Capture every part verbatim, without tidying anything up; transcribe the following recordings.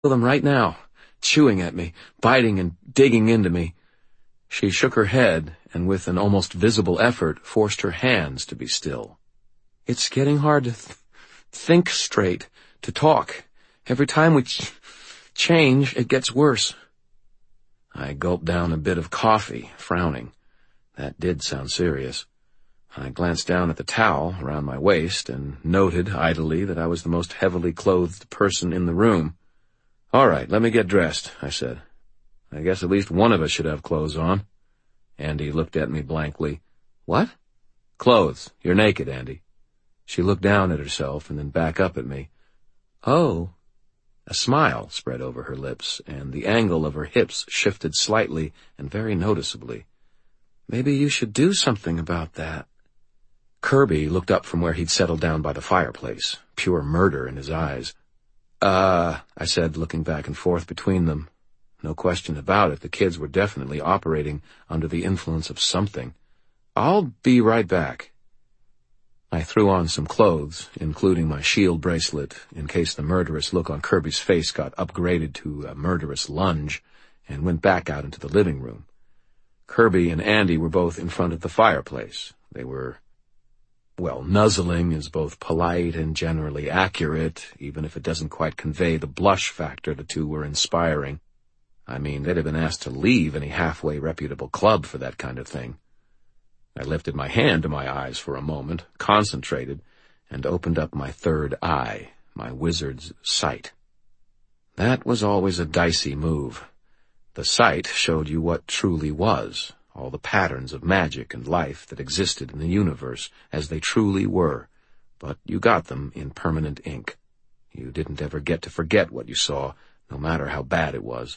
Feel them right now, chewing at me, biting and digging into me. She shook her head and with an almost visible effort forced her hands to be still. It's getting hard to th- think straight, to talk. Every time we ch- change, it gets worse. I gulped down a bit of coffee, frowning. That did sound serious. I glanced down at the towel around my waist and noted idly that I was the most heavily clothed person in the room. All right, let me get dressed, I said. I guess at least one of us should have clothes on. Andy looked at me blankly. What? Clothes. You're naked, Andy. She looked down at herself and then back up at me. Oh. A smile spread over her lips, and the angle of her hips shifted slightly and very noticeably. Maybe you should do something about that. Kirby looked up from where he'd settled down by the fireplace, pure murder in his eyes. Uh, I said, looking back and forth between them. No question about it, the kids were definitely operating under the influence of something. I'll be right back. I threw on some clothes, including my shield bracelet, in case the murderous look on Kirby's face got upgraded to a murderous lunge, and went back out into the living room. Kirby and Andy were both in front of the fireplace. They were, well, nuzzling is both polite and generally accurate, even if it doesn't quite convey the blush factor the two were inspiring. I mean, they'd have been asked to leave any halfway reputable club for that kind of thing. I lifted my hand to my eyes for a moment, concentrated, and opened up my third eye, my wizard's sight. That was always a dicey move. The sight showed you what truly was, all the patterns of magic and life that existed in the universe as they truly were, but you got them in permanent ink. You didn't ever get to forget what you saw, no matter how bad it was.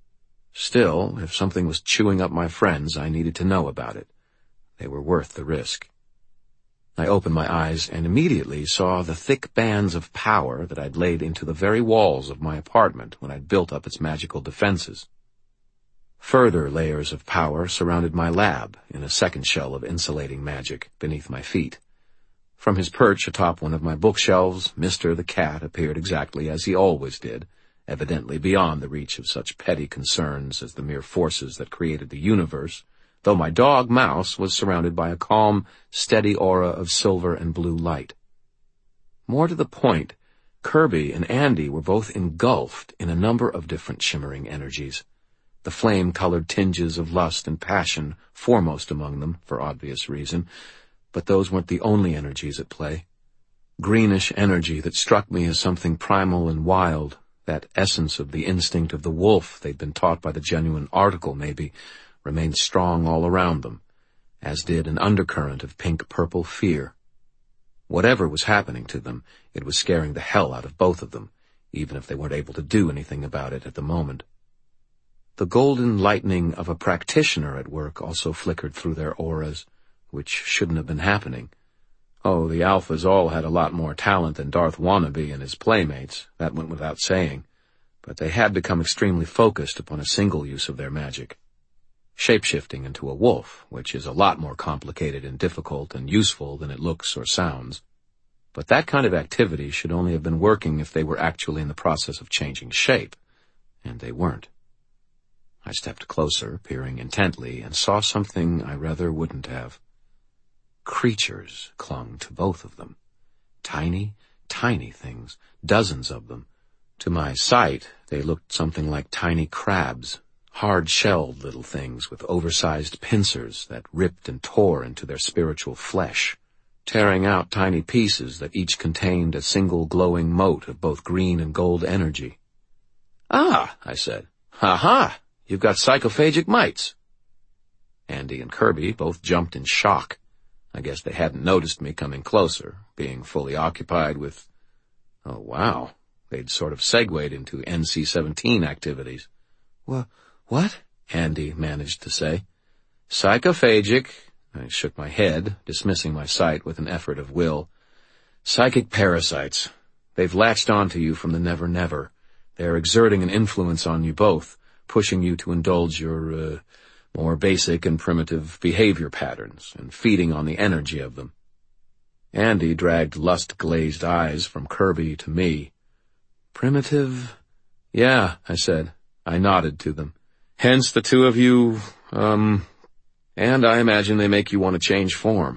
Still, if something was chewing up my friends, I needed to know about it. They were worth the risk. I opened my eyes and immediately saw the thick bands of power that I'd laid into the very walls of my apartment when I'd built up its magical defenses. Further layers of power surrounded my lab in a second shell of insulating magic beneath my feet. From his perch atop one of my bookshelves, Mister the Cat appeared exactly as he always did, evidently beyond the reach of such petty concerns as the mere forces that created the universe, though my dog Mouse was surrounded by a calm, steady aura of silver and blue light. More to the point, Kirby and Andy were both engulfed in a number of different shimmering energies, the flame-colored tinges of lust and passion foremost among them, for obvious reason, but those weren't the only energies at play. Greenish energy that struck me as something primal and wild, that essence of the instinct of the wolf they'd been taught by the genuine article, maybe, remained strong all around them, as did an undercurrent of pink-purple fear. Whatever was happening to them, it was scaring the hell out of both of them, even if they weren't able to do anything about it at the moment. The golden lightning of a practitioner at work also flickered through their auras, which shouldn't have been happening. Oh, the Alphas all had a lot more talent than Darth Wannabe and his playmates, that went without saying, but they had become extremely focused upon a single use of their magic. Shapeshifting into a wolf, which is a lot more complicated and difficult and useful than it looks or sounds. But that kind of activity should only have been working if they were actually in the process of changing shape, and they weren't. I stepped closer, peering intently, and saw something I rather wouldn't have. Creatures clung to both of them. Tiny, tiny things, dozens of them. To my sight, they looked something like tiny crabs, hard-shelled little things with oversized pincers that ripped and tore into their spiritual flesh, tearing out tiny pieces that each contained a single glowing mote of both green and gold energy. Ah, I said. Ha-ha! You've got psychophagic mites. Andy and Kirby both jumped in shock. I guess they hadn't noticed me coming closer, being fully occupied with... Oh, wow. They'd sort of segued into N C seventeen activities. Wha- what? Andy managed to say. Psychophagic. I shook my head, dismissing my sight with an effort of will. Psychic parasites. They've latched onto you from the never-never. They're exerting an influence on you both, pushing you to indulge your, uh, more basic and primitive behavior patterns, and feeding on the energy of them. Andy dragged lust-glazed eyes from Kirby to me. Primitive, Yeah, I said. I nodded to them. Hence the two of you, um, and I imagine they make you want to change form.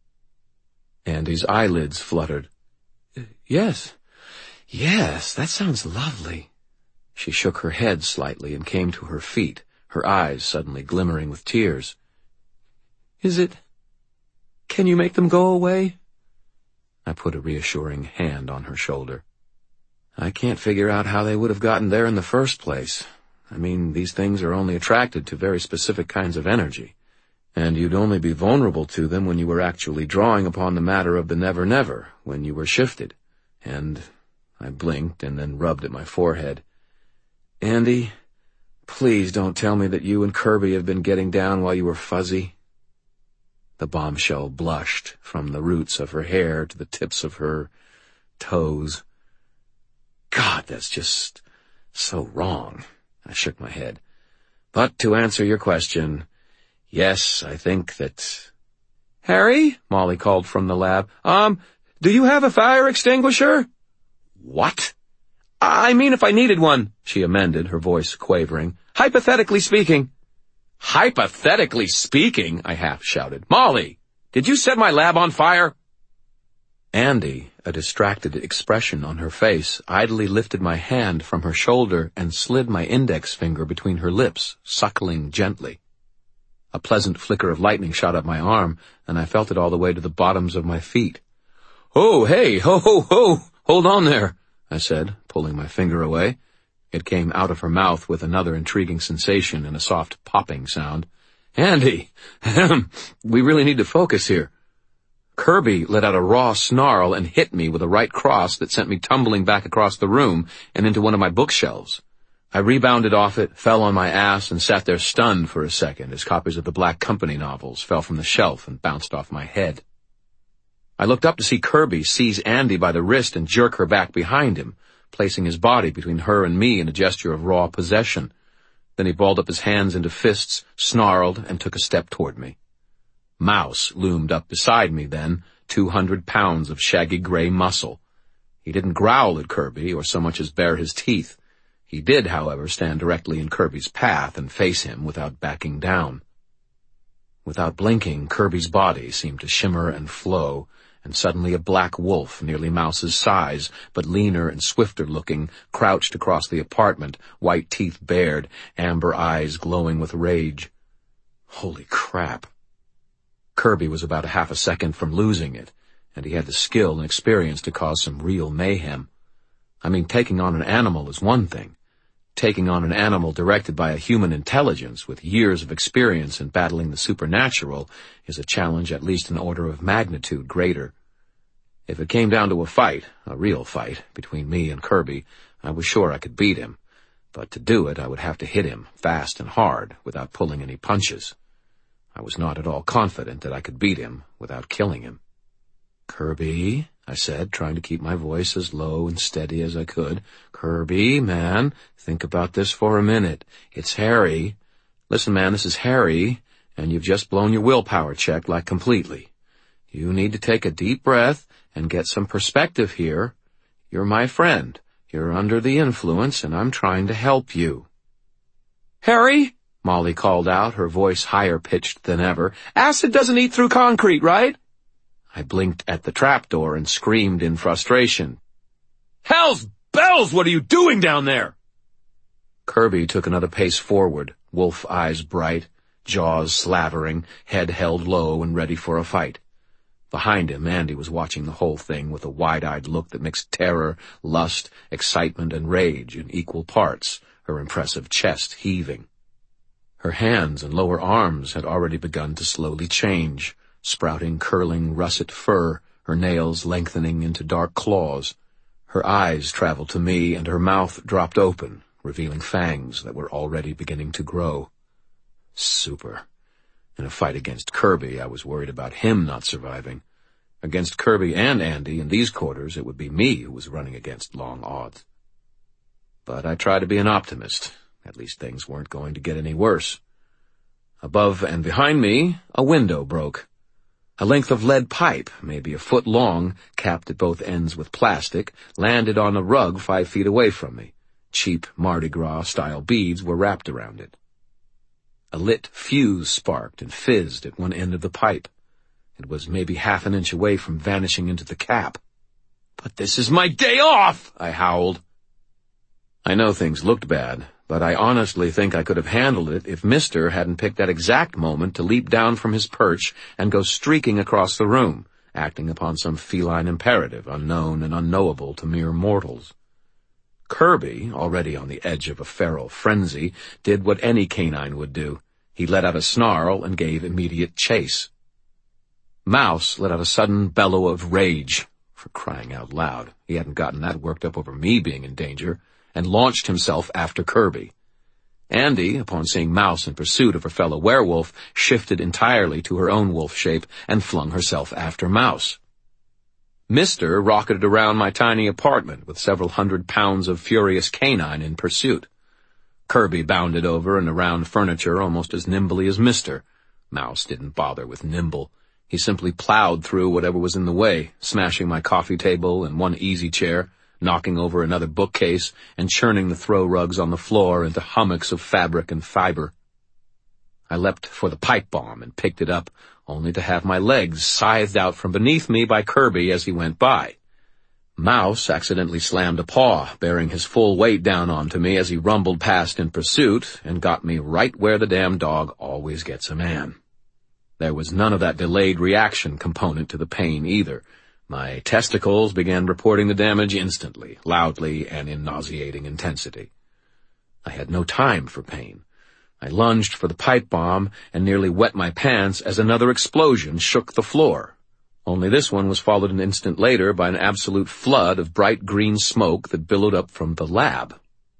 Andy's eyelids fluttered. Yes, yes, that sounds lovely. She shook her head slightly and came to her feet, her eyes suddenly glimmering with tears. Is it... Can you make them go away? I put a reassuring hand on her shoulder. I can't figure out how they would have gotten there in the first place. I mean, these things are only attracted to very specific kinds of energy, and you'd only be vulnerable to them when you were actually drawing upon the matter of the never-never, when you were shifted. And I blinked and then rubbed at my forehead. Andy, please don't tell me that you and Kirby have been getting down while you were fuzzy. The bombshell blushed from the roots of her hair to the tips of her toes. God, that's just so wrong. I shook my head. But to answer your question, yes, I think that... Harry, Molly called from the lab, um, do you have a fire extinguisher? What? I mean if I needed one, she amended, her voice quavering. Hypothetically speaking. Hypothetically speaking, I half shouted. Molly, did you set my lab on fire? Andy, a distracted expression on her face, idly lifted my hand from her shoulder and slid my index finger between her lips, suckling gently. A pleasant flicker of lightning shot up my arm, and I felt it all the way to the bottoms of my feet. Oh, hey, ho, ho, ho, hold on there, I said, pulling my finger away. It came out of her mouth with another intriguing sensation and a soft popping sound. Andy, we really need to focus here. Kirby let out a raw snarl and hit me with a right cross that sent me tumbling back across the room and into one of my bookshelves. I rebounded off it, fell on my ass, and sat there stunned for a second as copies of the Black Company novels fell from the shelf and bounced off my head. I looked up to see Kirby seize Andy by the wrist and jerk her back behind him, placing his body between her and me in a gesture of raw possession. Then he balled up his hands into fists, snarled, and took a step toward me. Mouse loomed up beside me then, two hundred pounds of shaggy gray muscle. He didn't growl at Kirby or so much as bare his teeth. He did, however, stand directly in Kirby's path and face him without backing down. Without blinking, Kirby's body seemed to shimmer and flow, and suddenly a black wolf, nearly Mouse's size, but leaner and swifter looking, crouched across the apartment, white teeth bared, amber eyes glowing with rage. Holy crap. Kirby was about a half a second from losing it, and he had the skill and experience to cause some real mayhem. I mean, taking on an animal is one thing. Taking on an animal directed by a human intelligence with years of experience in battling the supernatural is a challenge at least an order of magnitude greater. If it came down to a fight, a real fight, between me and Kirby, I was sure I could beat him. But to do it, I would have to hit him fast and hard without pulling any punches. I was not at all confident that I could beat him without killing him. Kirby, I said, trying to keep my voice as low and steady as I could. Kirby, man, think about this for a minute. It's Harry. Listen, man, this is Harry, and you've just blown your willpower check, like, completely. You need to take a deep breath and get some perspective here. You're my friend. You're under the influence, and I'm trying to help you. Harry, Molly called out, her voice higher-pitched than ever. Acid doesn't eat through concrete, right? I blinked at the trapdoor and screamed in frustration. Hell's bells, what are you doing down there? Kirby took another pace forward, wolf eyes bright, jaws slavering, head held low and ready for a fight. Behind him, Andy was watching the whole thing with a wide-eyed look that mixed terror, lust, excitement, and rage in equal parts, her impressive chest heaving. Her hands and lower arms had already begun to slowly change, sprouting curling russet fur, her nails lengthening into dark claws. Her eyes traveled to me, and her mouth dropped open, revealing fangs that were already beginning to grow. Super. In a fight against Kirby, I was worried about him not surviving. Against Kirby and Andy in these quarters, it would be me who was running against long odds. But I tried to be an optimist. At least things weren't going to get any worse. Above and behind me, a window broke. A length of lead pipe, maybe a foot long, capped at both ends with plastic, landed on a rug five feet away from me, Cheap Mardi Gras-style beads were wrapped around it. A lit fuse sparked and fizzed at one end of the pipe. It was maybe half an inch away from vanishing into the cap. "But this is my day off!" I howled. I know things looked bad, but I honestly think I could have handled it if Mister hadn't picked that exact moment to leap down from his perch and go streaking across the room, acting upon some feline imperative unknown and unknowable to mere mortals. Kirby, already on the edge of a feral frenzy, did what any canine would do. He let out a snarl and gave immediate chase. Mouse let out a sudden bellow of rage. For crying out loud, he hadn't gotten that worked up over me being in danger, and launched himself after Kirby. Andy, upon seeing Mouse in pursuit of her fellow werewolf, shifted entirely to her own wolf shape and flung herself after Mouse. Mister rocketed around my tiny apartment with several hundred pounds of furious canine in pursuit. Kirby bounded over and around furniture almost as nimbly as Mister. Mouse didn't bother with nimble. He simply plowed through whatever was in the way, smashing my coffee table and one easy chair, knocking over another bookcase, and churning the throw rugs on the floor into hummocks of fabric and fiber. I leapt for the pipe bomb and picked it up, only to have my legs scythed out from beneath me by Kirby as he went by. Mouse accidentally slammed a paw, bearing his full weight down onto me as he rumbled past in pursuit, and got me right where the damn dog always gets a man. There was none of that delayed reaction component to the pain either. My testicles began reporting the damage instantly, loudly, and in nauseating intensity. I had no time for pain. I lunged for the pipe bomb and nearly wet my pants as another explosion shook the floor. Only this one was followed an instant later by an absolute flood of bright green smoke that billowed up from the lab.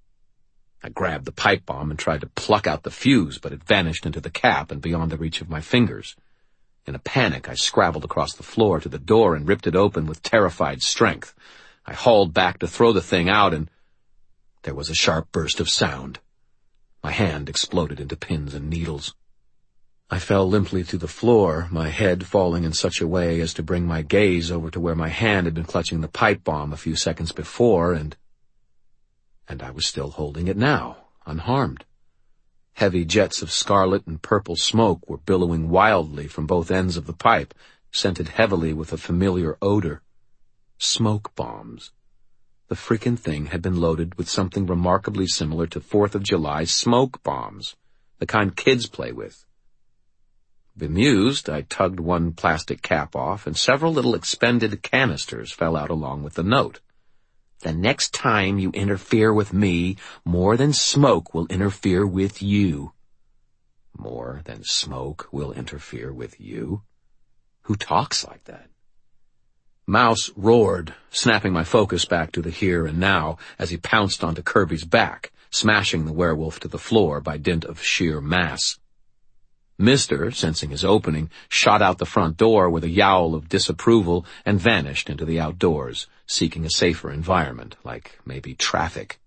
I grabbed the pipe bomb and tried to pluck out the fuse, but it vanished into the cap and beyond the reach of my fingers. In a panic, I scrabbled across the floor to the door and ripped it open with terrified strength. I hauled back to throw the thing out, and there was a sharp burst of sound. My hand exploded into pins and needles. I fell limply to the floor, my head falling in such a way as to bring my gaze over to where my hand had been clutching the pipe bomb a few seconds before, and... And I was still holding it now, unharmed. Heavy jets of scarlet and purple smoke were billowing wildly from both ends of the pipe, scented heavily with a familiar odor. Smoke bombs. The frickin' thing had been loaded with something remarkably similar to Fourth of July smoke bombs, the kind kids play with. Bemused, I tugged one plastic cap off, and several little expended canisters fell out along with the note. "The next time you interfere with me, more than smoke will interfere with you." More than smoke will interfere with you? Who talks like that? Mouse roared, snapping my focus back to the here and now as he pounced onto Kirby's back, smashing the werewolf to the floor by dint of sheer mass. Mister, sensing his opening, shot out the front door with a yowl of disapproval and vanished into the outdoors, seeking a safer environment, like maybe traffic.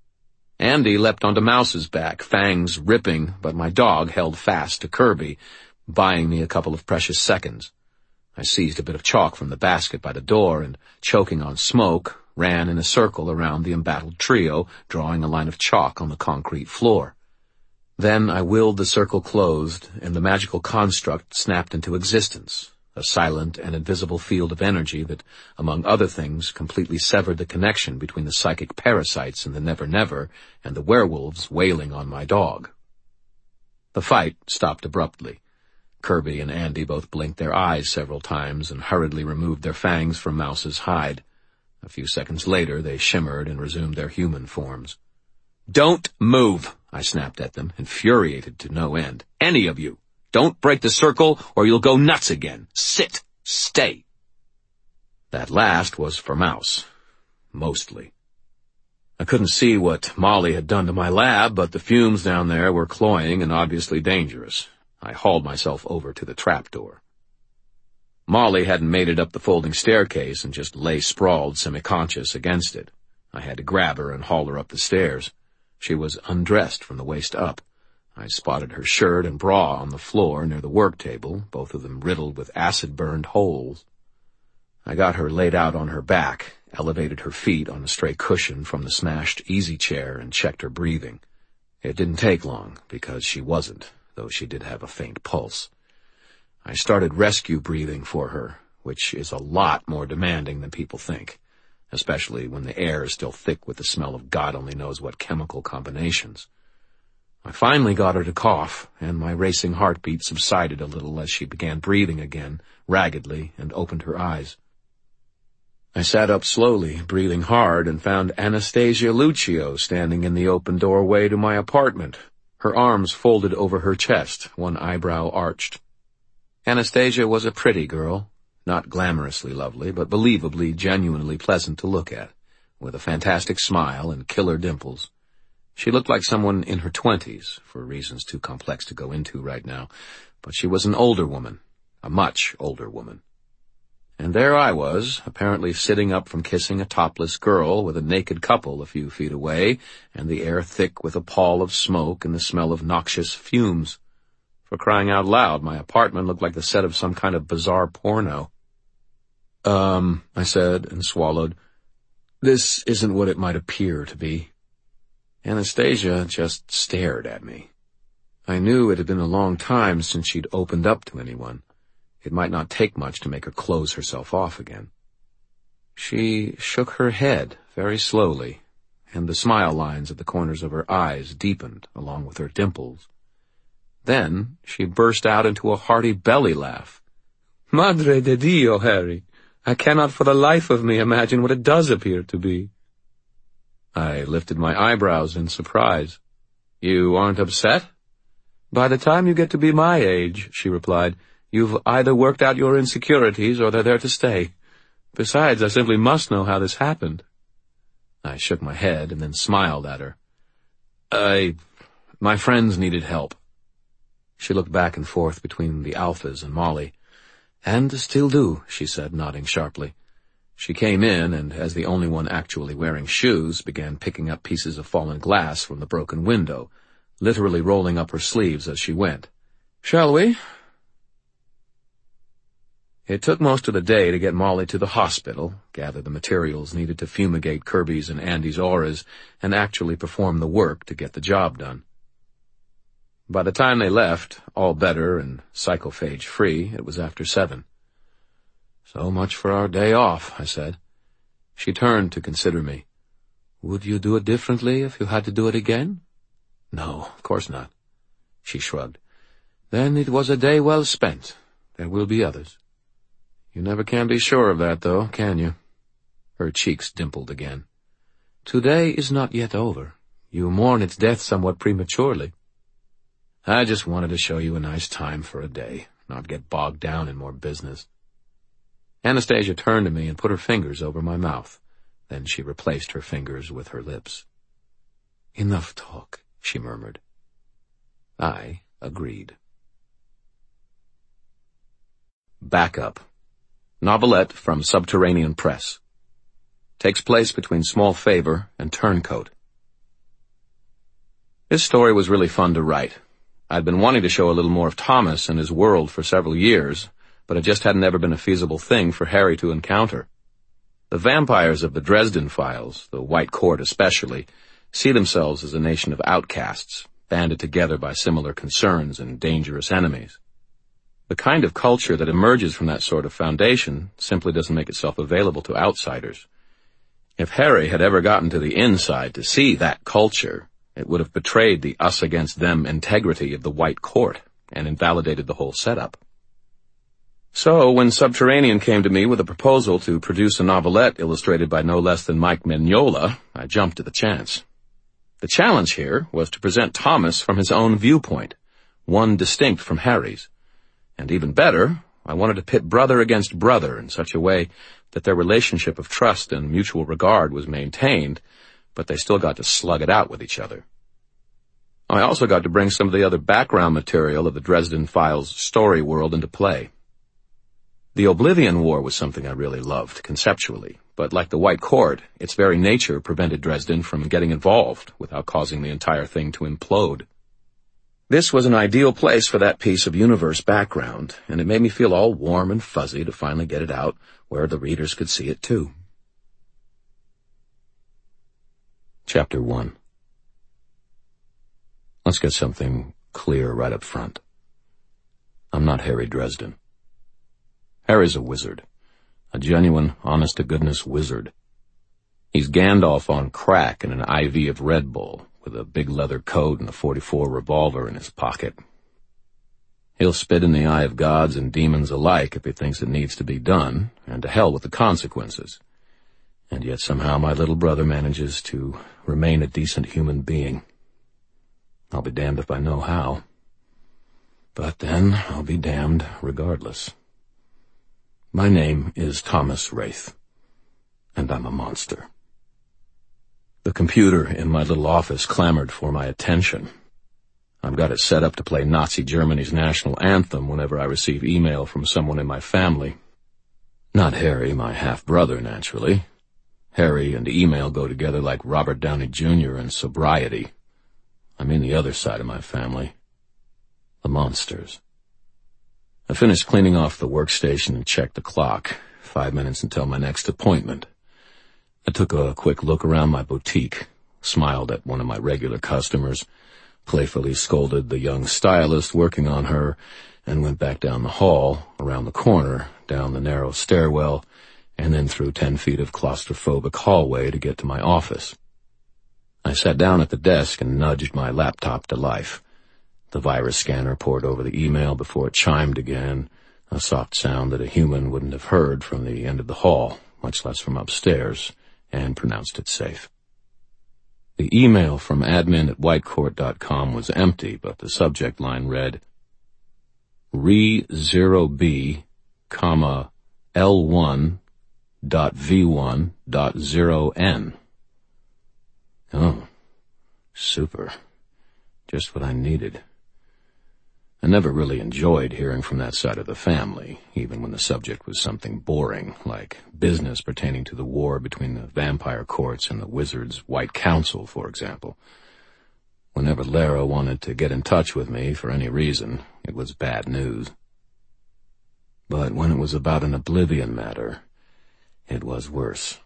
Andy leapt onto Mouse's back, fangs ripping, but my dog held fast to Kirby, buying me a couple of precious seconds. I seized a bit of chalk from the basket by the door and, choking on smoke, ran in a circle around the embattled trio, drawing a line of chalk on the concrete floor. Then I willed the circle closed, and the magical construct snapped into existence, a silent and invisible field of energy that, among other things, completely severed the connection between the psychic parasites in the Never Never and the werewolves wailing on my dog. The fight stopped abruptly. Kirby and Andy both blinked their eyes several times and hurriedly removed their fangs from Mouse's hide. A few seconds later, they shimmered and resumed their human forms. "Don't move!" I snapped at them, infuriated to no end. "Any of you! Don't break the circle, or you'll go nuts again! Sit! Stay!" That last was for Mouse. Mostly. I couldn't see what Molly had done to my lab, but the fumes down there were cloying and obviously dangerous. I hauled myself over to the trapdoor. Molly hadn't made it up the folding staircase and just lay sprawled semi-conscious against it. I had to grab her and haul her up the stairs. She was undressed from the waist up. I spotted her shirt and bra on the floor near the work table, both of them riddled with acid-burned holes. I got her laid out on her back, elevated her feet on a stray cushion from the smashed easy chair, and checked her breathing. It didn't take long, because she wasn't, though she did have a faint pulse. I started rescue breathing for her, which is a lot more demanding than people think, especially when the air is still thick with the smell of God only knows what chemical combinations. I finally got her to cough, and my racing heartbeat subsided a little as she began breathing again, raggedly, and opened her eyes. I sat up slowly, breathing hard, and found Anastasia Lucio standing in the open doorway to my apartment, her arms folded over her chest, one eyebrow arched. Anastasia was a pretty girl, not glamorously lovely, but believably, genuinely pleasant to look at, with a fantastic smile and killer dimples. She looked like someone in her twenties, for reasons too complex to go into right now, but she was an older woman, a much older woman. And there I was, apparently sitting up from kissing a topless girl with a naked couple a few feet away, and the air thick with a pall of smoke and the smell of noxious fumes. For crying out loud, my apartment looked like the set of some kind of bizarre porno. Um, I said, and swallowed. This isn't what it might appear to be. Anastasia just stared at me. I knew it had been a long time since she'd opened up to anyone. It might not take much to make her close herself off again. She shook her head very slowly, and the smile lines at the corners of her eyes deepened along with her dimples. Then she burst out into a hearty belly laugh. Madre de Dio, Harry! I cannot for the life of me imagine what it does appear to be. I lifted my eyebrows in surprise. You aren't upset? By the time you get to be my age, she replied, you've either worked out your insecurities or they're there to stay. Besides, I simply must know how this happened. I shook my head and then smiled at her. I... my friends needed help. She looked back and forth between the Alphas and Molly. And still do, she said, nodding sharply. She came in and, as the only one actually wearing shoes, began picking up pieces of fallen glass from the broken window, literally rolling up her sleeves as she went. Shall we? It took most of the day to get Molly to the hospital, gather the materials needed to fumigate Kirby's and Andy's auras, and actually perform the work to get the job done. By the time they left, all better and psychophage-free, it was after seven. So much for our day off, I said. She turned to consider me. Would you do it differently if you had to do it again? No, of course not. She shrugged. Then it was a day well spent. There will be others. You never can be sure of that, though, can you? Her cheeks dimpled again. Today is not yet over. You mourn its death somewhat prematurely. I just wanted to show you a nice time for a day, not get bogged down in more business. Anastasia turned to me and put her fingers over my mouth. Then she replaced her fingers with her lips. Enough talk, she murmured. I agreed. Backup. Novelette from Subterranean Press. Takes place between Small Favor and Turncoat. This story was really fun to write. I'd been wanting to show a little more of Thomas and his world for several years, but it just hadn't ever been a feasible thing for Harry to encounter. The vampires of the Dresden Files, the White Court especially, see themselves as a nation of outcasts, banded together by similar concerns and dangerous enemies. The kind of culture that emerges from that sort of foundation simply doesn't make itself available to outsiders. If Harry had ever gotten to the inside to see that culture, it would have betrayed the us-against-them integrity of the White Court and invalidated the whole setup. So, when Subterranean came to me with a proposal to produce a novelette illustrated by no less than Mike Mignola, I jumped at the chance. The challenge here was to present Thomas from his own viewpoint, one distinct from Harry's. And even better, I wanted to pit brother against brother in such a way that their relationship of trust and mutual regard was maintained, but they still got to slug it out with each other. I also got to bring some of the other background material of the Dresden Files story world into play. The Oblivion War was something I really loved, conceptually, but like the White Court, its very nature prevented Dresden from getting involved without causing the entire thing to implode. This was an ideal place for that piece of universe background, and it made me feel all warm and fuzzy to finally get it out where the readers could see it too. Chapter one. Let's get something clear right up front. I'm not Harry Dresden. Harry's a wizard. A genuine, honest-to-goodness wizard. He's Gandalf on crack and an I V of Red Bull, with a big leather coat and a forty-four revolver in his pocket. He'll spit in the eye of gods and demons alike if he thinks it needs to be done, and to hell with the consequences. And yet somehow my little brother manages to remain a decent human being. I'll be damned if I know how. But then I'll be damned regardless. My name is Thomas Wraith, and I'm a monster. The computer in my little office clamored for my attention. I've got it set up to play Nazi Germany's national anthem whenever I receive email from someone in my family. Not Harry, my half-brother, naturally. Harry and email go together like Robert Downey Junior and sobriety. I mean the other side of my family. The monsters. I finished cleaning off the workstation and checked the clock. Five minutes until my next appointment. I took a quick look around my boutique, smiled at one of my regular customers, playfully scolded the young stylist working on her, and went back down the hall, around the corner, down the narrow stairwell, and then through ten feet of claustrophobic hallway to get to my office. I sat down at the desk and nudged my laptop to life. The virus scanner poured over the email before it chimed again, a soft sound that a human wouldn't have heard from the end of the hall, much less from upstairs, and pronounced it safe. The email from admin at whitecourt dot com was empty, but the subject line read, Re zero B, comma, L one dot V one dot zero N. Oh, super. Just what I needed. I never really enjoyed hearing from that side of the family, even when the subject was something boring, like business pertaining to the war between the vampire courts and the wizards' White Council, for example. Whenever Lara wanted to get in touch with me for any reason, it was bad news. But when it was about an Oblivion matter, it was worse.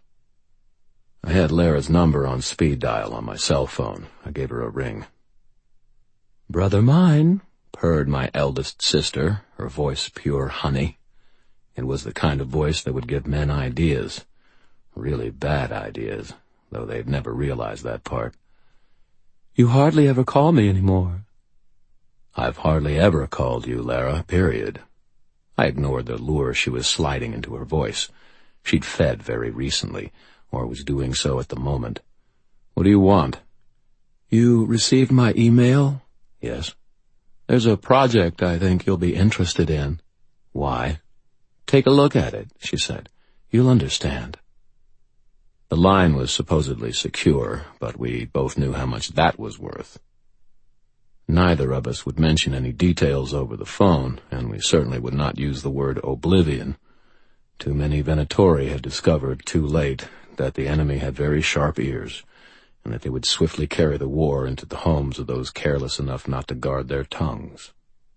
I had Lara's number on speed dial on my cell phone. I gave her a ring. "Brother mine," purred my eldest sister, her voice pure honey. It was the kind of voice that would give men ideas. Really bad ideas, though they'd never realized that part. "You hardly ever call me anymore." "I've hardly ever called you, Lara, period." I ignored the lure she was sliding into her voice. She'd fed very recently, or was doing so at the moment. "What do you want?" "You received my email?" "Yes." "There's a project I think you'll be interested in." "Why?" "Take a look at it," she said. "You'll understand." The line was supposedly secure, but we both knew how much that was worth. Neither of us would mention any details over the phone, and we certainly would not use the word Oblivion. Too many Venatori had discovered, too late, that the enemy had very sharp ears, and that they would swiftly carry the war into the homes of those careless enough not to guard their tongues.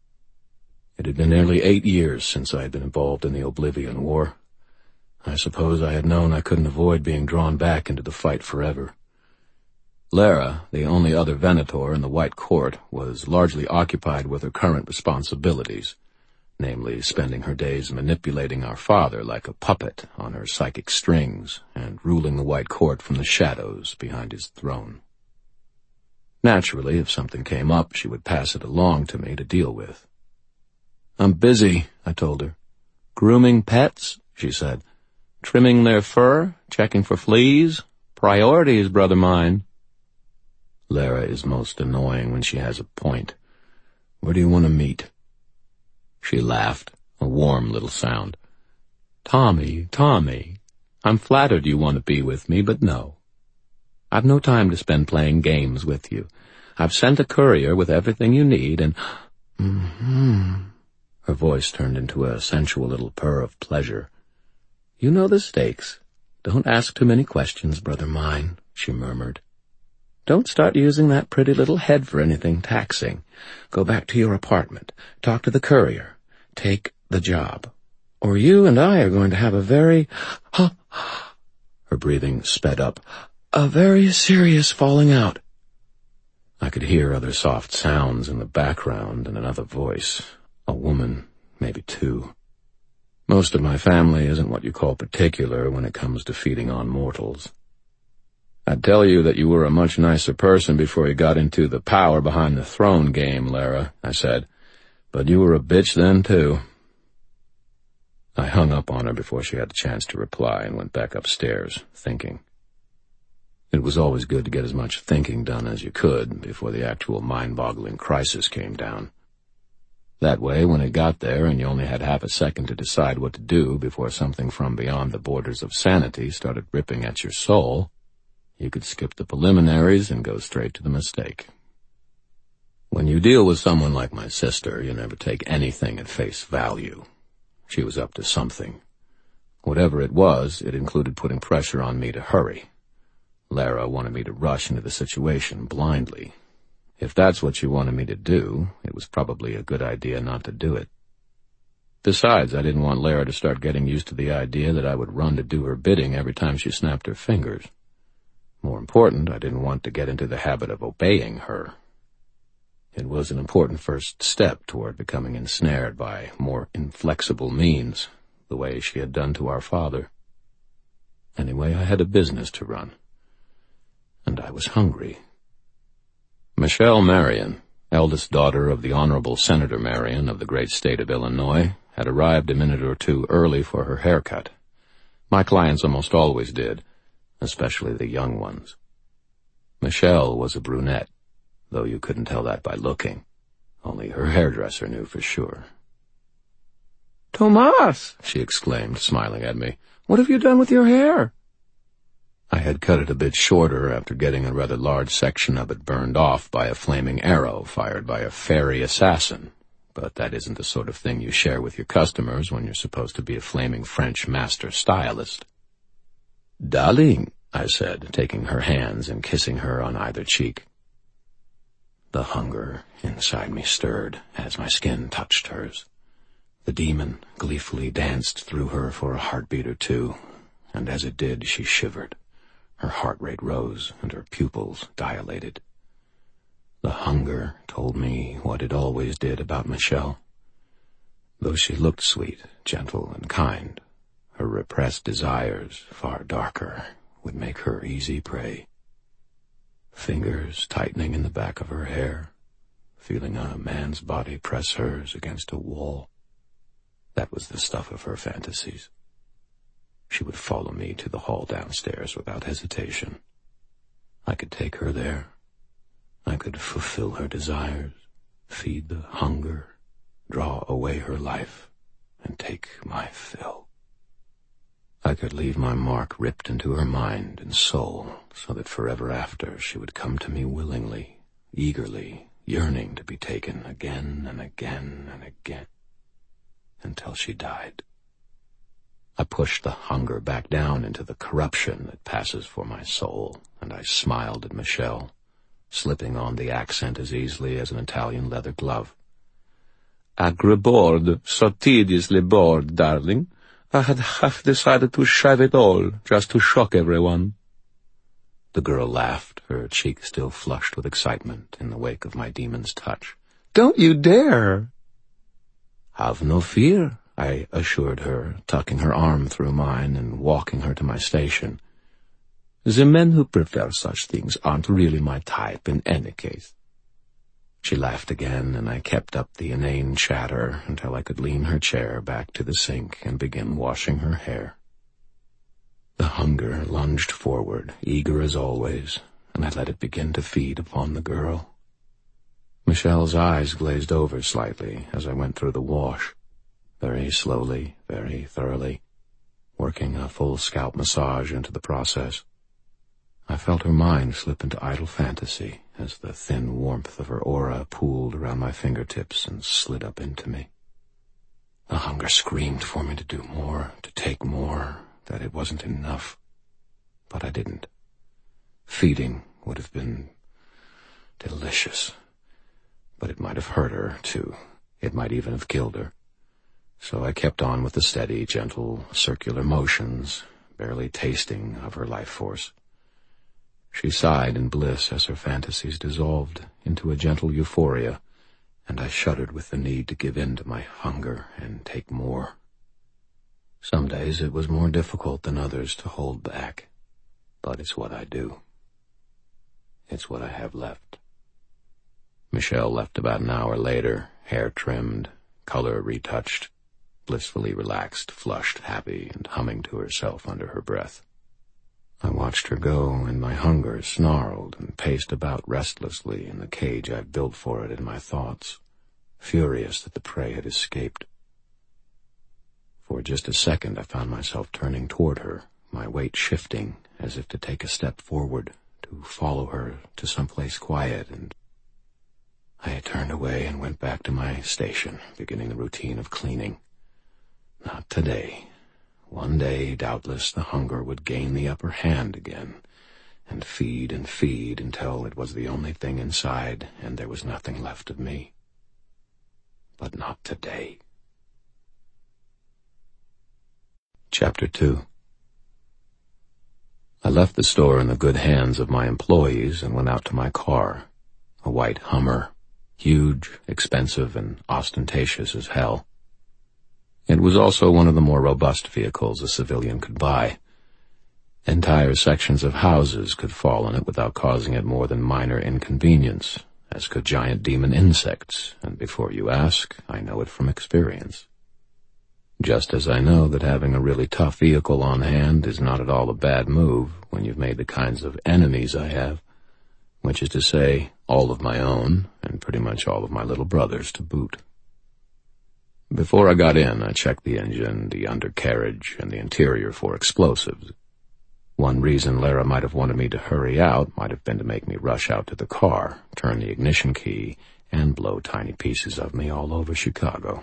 It had been nearly eight years since I had been involved in the Oblivion War. I suppose I had known I couldn't avoid being drawn back into the fight forever. Lara, the only other Venator in the White Court, was largely occupied with her current responsibilities, namely spending her days manipulating our father like a puppet on her psychic strings and ruling the White Court from the shadows behind his throne. Naturally, if something came up, she would pass it along to me to deal with. "I'm busy," I told her. "Grooming pets," she said. "Trimming their fur, checking for fleas. Priorities, brother mine." Lara is most annoying when she has a point. "Where do you want to meet?" She laughed, a warm little sound. "Tommy, Tommy, I'm flattered you want to be with me, but no. I've no time to spend playing games with you. I've sent a courier with everything you need, and—" Mm-hmm. Her voice turned into a sensual little purr of pleasure. "You know the stakes. Don't ask too many questions, brother mine," she murmured. Don't start using that pretty little head for anything taxing. Go back to your apartment. Talk to the courier. Take the job. Or you and I are going to have a very... Her breathing sped up. A very serious falling out. I could hear other soft sounds in the background and another voice. A woman, maybe two. Most of my family isn't what you call particular when it comes to feeding on mortals. I'd tell you that you were a much nicer person before you got into the power behind the throne game, Lara, I said. But you were a bitch then, too. I hung up on her before she had a chance to reply and went back upstairs, thinking. It was always good to get as much thinking done as you could before the actual mind-boggling crisis came down. That way, when it got there and you only had half a second to decide what to do before something from beyond the borders of sanity started ripping at your soul, you could skip the preliminaries and go straight to the mistake. When you deal with someone like my sister, you never take anything at face value. She was up to something. Whatever it was, it included putting pressure on me to hurry. Lara wanted me to rush into the situation blindly. If that's what she wanted me to do, it was probably a good idea not to do it. Besides, I didn't want Lara to start getting used to the idea that I would run to do her bidding every time she snapped her fingers. More important, I didn't want to get into the habit of obeying her. It was an important first step toward becoming ensnared by more inflexible means, the way she had done to our father. Anyway, I had a business to run. And I was hungry. Michelle Marion, eldest daughter of the Honorable Senator Marion of the great state of Illinois, had arrived a minute or two early for her haircut. My clients almost always did, especially the young ones. Michelle was a brunette, though you couldn't tell that by looking. Only her hairdresser knew for sure. "Tomas," she exclaimed, smiling at me, "what have you done with your hair?" I had cut it a bit shorter after getting a rather large section of it burned off by a flaming arrow fired by a fairy assassin, but that isn't the sort of thing you share with your customers when you're supposed to be a flaming French master stylist. "Darling," I said, taking her hands and kissing her on either cheek. The hunger inside me stirred as my skin touched hers. The demon gleefully danced through her for a heartbeat or two, and as it did, she shivered. Her heart rate rose, and her pupils dilated. The hunger told me what it always did about Michelle. Though she looked sweet, gentle, and kind, her repressed desires, far darker, would make her easy prey. Fingers tightening in the back of her hair, feeling a man's body press hers against a wall. That was the stuff of her fantasies. She would follow me to the hall downstairs without hesitation. I could take her there. I could fulfill her desires, feed the hunger, draw away her life, and take my fill. I could leave my mark ripped into her mind and soul, so that forever after she would come to me willingly, eagerly, yearning to be taken again and again and again, until she died. I pushed the hunger back down into the corruption that passes for my soul, and I smiled at Michelle, slipping on the accent as easily as an Italian leather glove. "Agribord, sotidiously bored, darling. I had half decided to shave it all, just to shock everyone." The girl laughed, her cheek still flushed with excitement in the wake of my demon's touch. "Don't you dare!" "Have no fear," I assured her, tucking her arm through mine and walking her to my station. "The men who prefer such things aren't really my type in any case." She laughed again, and I kept up the inane chatter until I could lean her chair back to the sink and begin washing her hair. The hunger lunged forward, eager as always, and I let it begin to feed upon the girl. Michelle's eyes glazed over slightly as I went through the wash, very slowly, very thoroughly, working a full scalp massage into the process. I felt her mind slip into idle fantasy as the thin warmth of her aura pooled around my fingertips and slid up into me. The hunger screamed for me to do more, to take more, that it wasn't enough. But I didn't. Feeding would have been delicious. But it might have hurt her, too. It might even have killed her. So I kept on with the steady, gentle, circular motions, barely tasting of her life force. She sighed in bliss as her fantasies dissolved into a gentle euphoria, and I shuddered with the need to give in to my hunger and take more. Some days it was more difficult than others to hold back, but it's what I do. It's what I have left. Michelle left about an hour later, hair trimmed, color retouched, blissfully relaxed, flushed, happy, and humming to herself under her breath. I watched her go, and my hunger snarled and paced about restlessly in the cage I'd built for it in my thoughts, furious that the prey had escaped. For just a second I found myself turning toward her, my weight shifting as if to take a step forward, to follow her to some place quiet, and I turned away and went back to my station, beginning the routine of cleaning. Not today. One day, doubtless, the hunger would gain the upper hand again, and feed and feed until it was the only thing inside and there was nothing left of me. But not today. Chapter two. I left the store in the good hands of my employees and went out to my car, a white Hummer, huge, expensive, and ostentatious as hell. It was also one of the more robust vehicles a civilian could buy. Entire sections of houses could fall in it without causing it more than minor inconvenience, as could giant demon insects, and before you ask, I know it from experience. Just as I know that having a really tough vehicle on hand is not at all a bad move when you've made the kinds of enemies I have, which is to say, all of my own, and pretty much all of my little brothers to boot. Before I got in, I checked the engine, the undercarriage, and the interior for explosives. One reason Lara might have wanted me to hurry out might have been to make me rush out to the car, turn the ignition key, and blow tiny pieces of me all over Chicago.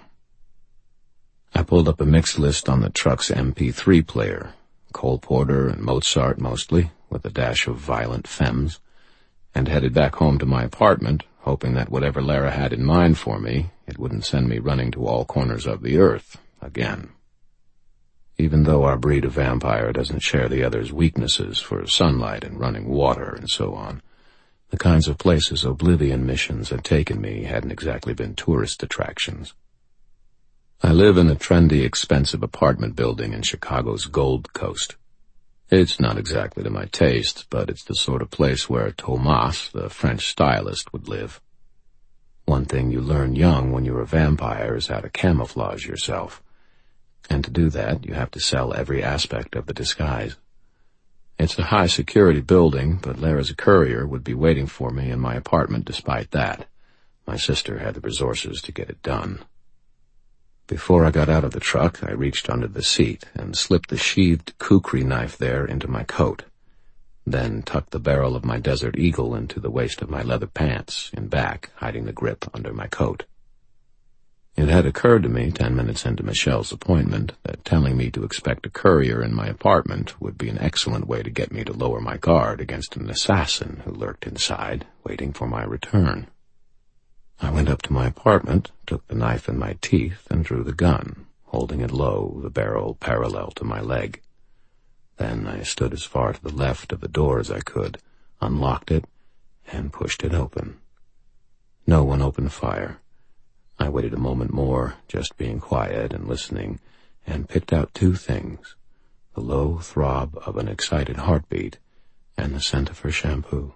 I pulled up a mix list on the truck's M P three player, Cole Porter and Mozart mostly, with a dash of violent femmes, and headed back home to my apartment, hoping that whatever Lara had in mind for me, it wouldn't send me running to all corners of the earth again. Even though our breed of vampire doesn't share the other's weaknesses for sunlight and running water and so on, the kinds of places Oblivion missions had taken me hadn't exactly been tourist attractions. I live in a trendy, expensive apartment building in Chicago's Gold Coast. It's not exactly to my taste, but it's the sort of place where Thomas, the French stylist, would live. One thing you learn young when you're a vampire is how to camouflage yourself. And to do that, you have to sell every aspect of the disguise. It's a high-security building, but Lara's courier would be waiting for me in my apartment despite that. My sister had the resources to get it done. Before I got out of the truck, I reached under the seat and slipped the sheathed kukri knife there into my coat, then tucked the barrel of my Desert Eagle into the waist of my leather pants, in back, hiding the grip under my coat. It had occurred to me ten minutes into Michelle's appointment that telling me to expect a courier in my apartment would be an excellent way to get me to lower my guard against an assassin who lurked inside, waiting for my return. I went up to my apartment, took the knife in my teeth, and drew the gun, holding it low, the barrel parallel to my leg. Then I stood as far to the left of the door as I could, unlocked it, and pushed it open. No one opened fire. I waited a moment more, just being quiet and listening, and picked out two things, the low throb of an excited heartbeat and the scent of her shampoo.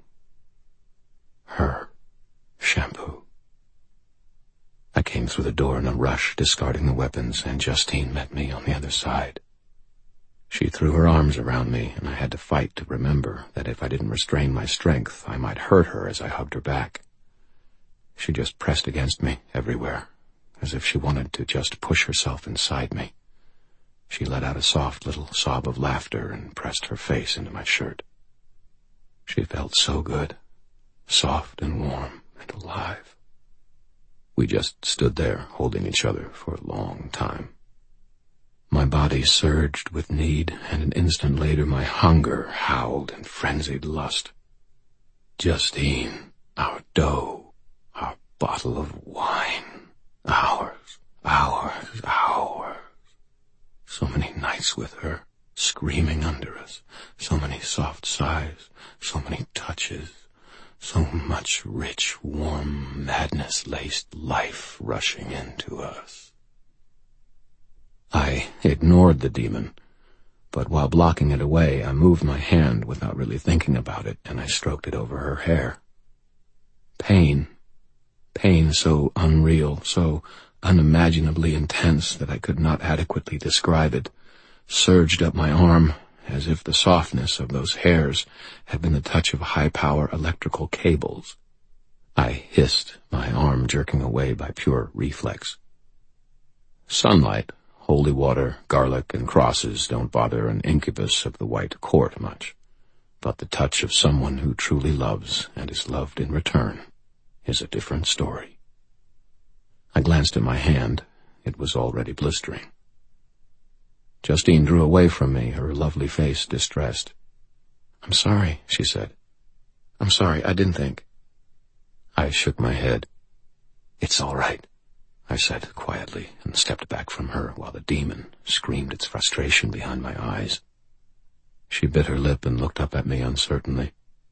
Her shampoo. I came through the door in a rush, discarding the weapons, and Justine met me on the other side. She threw her arms around me, and I had to fight to remember that if I didn't restrain my strength, I might hurt her as I hugged her back. She just pressed against me everywhere, as if she wanted to just push herself inside me. She let out a soft little sob of laughter and pressed her face into my shirt. She felt so good, soft and warm and alive. We just stood there, holding each other for a long time. My body surged with need, and an instant later my hunger howled in frenzied lust. Justine, our dough, our bottle of wine, hours, hours, hours. So many nights with her, screaming under us, so many soft sighs, so many touches, so much rich, warm, madness-laced life rushing into us. I ignored the demon, but while blocking it away, I moved my hand without really thinking about it, and I stroked it over her hair. Pain, pain so unreal, so unimaginably intense that I could not adequately describe it, surged up my arm as if the softness of those hairs had been the touch of high-power electrical cables. I hissed, my arm jerking away by pure reflex. Sunlight, holy water, garlic, and crosses don't bother an incubus of the White Court much, but the touch of someone who truly loves and is loved in return is a different story. I glanced at my hand. It was already blistering. Justine drew away from me, her lovely face distressed. "I'm sorry," she said. "I'm sorry, I didn't think." I shook my head. "It's all right," I said quietly, and stepped back from her while the demon screamed its frustration behind my eyes. She bit her lip and looked up at me uncertainly.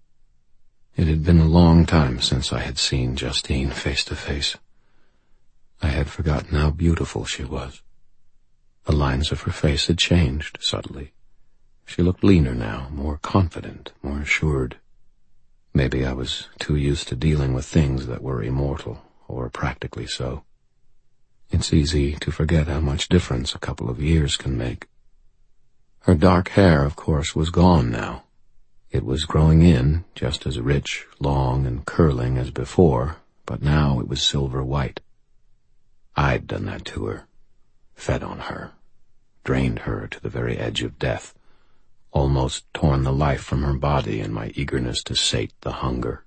It had been a long time since I had seen Justine face to face. I had forgotten how beautiful she was. The lines of her face had changed subtly. She looked leaner now, more confident, more assured. Maybe I was too used to dealing with things that were immortal, or practically so. It's easy to forget how much difference a couple of years can make. Her dark hair, of course, was gone now. It was growing in, just as rich, long, and curling as before, but now it was silver white. I'd done that to her, fed on her, drained her to the very edge of death, almost torn the life from her body in my eagerness to sate the hunger.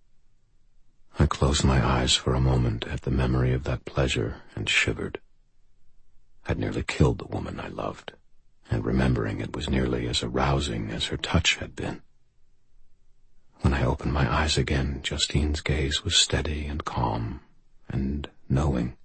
I closed my eyes for a moment at the memory of that pleasure and shivered. I'd nearly killed the woman I loved, and remembering it was nearly as arousing as her touch had been. When I opened my eyes again, Justine's gaze was steady and calm and knowing.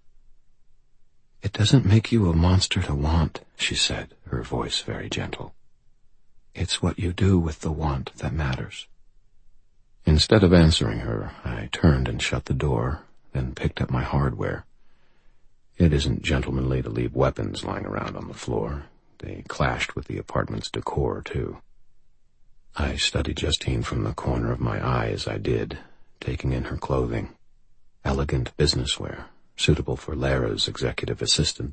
"It doesn't make you a monster to want," she said, her voice very gentle. "It's what you do with the want that matters." Instead of answering her, I turned and shut the door, then picked up my hardware. It isn't gentlemanly to leave weapons lying around on the floor. They clashed with the apartment's decor, too. I studied Justine from the corner of my eye as I did, taking in her clothing. Elegant business wear, suitable for Lara's executive assistant,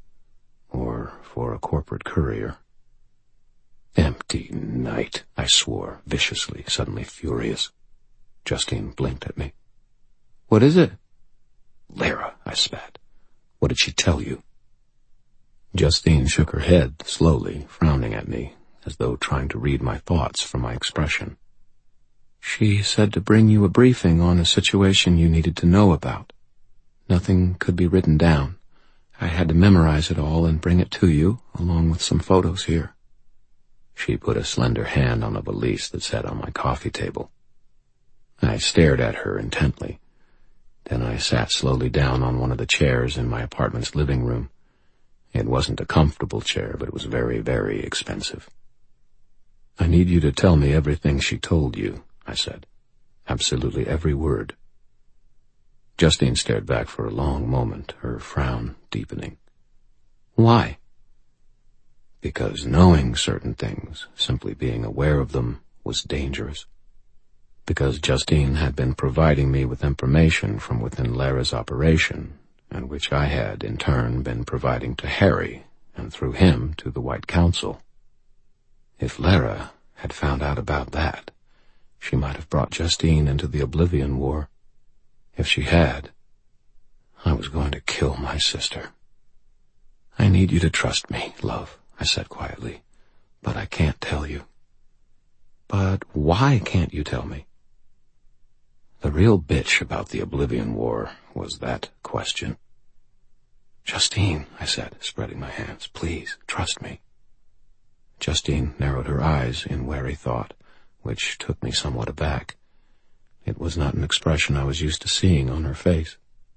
or for a corporate courier. "Empty night," I swore, viciously, suddenly furious. Justine blinked at me. "What is it?" "Lara," I spat. "What did she tell you?" Justine shook her head, slowly, frowning at me, as though trying to read my thoughts from my expression. "She said to bring you a briefing on a situation you needed to know about. Nothing could be written down. I had to memorize it all and bring it to you, along with some photos here." She put a slender hand on a valise that sat on my coffee table. I stared at her intently. Then I sat slowly down on one of the chairs in my apartment's living room. It wasn't a comfortable chair, but it was very, very expensive. "I need you to tell me everything she told you," I said. "Absolutely every word." Justine stared back for a long moment, her frown deepening. "Why?" "Because knowing certain things, simply being aware of them, was dangerous. Because Justine had been providing me with information from within Lara's operation, and which I had, in turn, been providing to Harry, and through him to the White Council. If Lara had found out about that, she might have brought Justine into the Oblivion War. If she had, I was going to kill my sister. "I need you to trust me, love," I said quietly, "but I can't tell you." "But why can't you tell me?" The real bitch about the Oblivion War was that question. "Justine," I said, spreading my hands, "please, trust me." Justine narrowed her eyes in wary thought, which took me somewhat aback. It was not an expression I was used to seeing on her face.